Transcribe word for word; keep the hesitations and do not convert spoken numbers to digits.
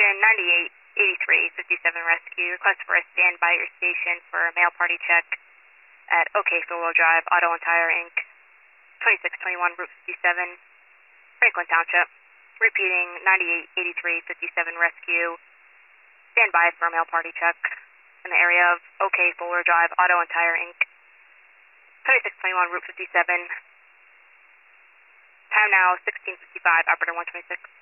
Houston, ninety-eight eighty-three fifty-seven Rescue. Request for a standby at your station for a mail party check at OK Four-Wheel Drive Auto and Tire Incorporated, twenty-six twenty-one Route fifty-seven, Franklin Township. Repeating, ninety-eight eighty-three fifty-seven Rescue. Standby for a mail party check in the area of OK Four-Wheel Drive Auto and Tire Incorporated, twenty-six twenty-one Route fifty-seven. Time now sixteen fifty-five, operator one twenty-six.